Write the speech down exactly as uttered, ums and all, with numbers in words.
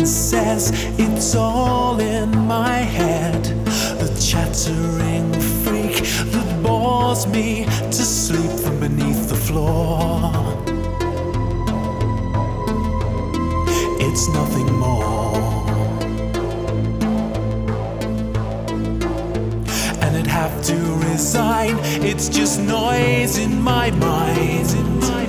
says it's all in my head. The chattering freak that bores me to sleep from beneath the floor. It's nothing more, and I'd have to resign. It's just noise in my mind.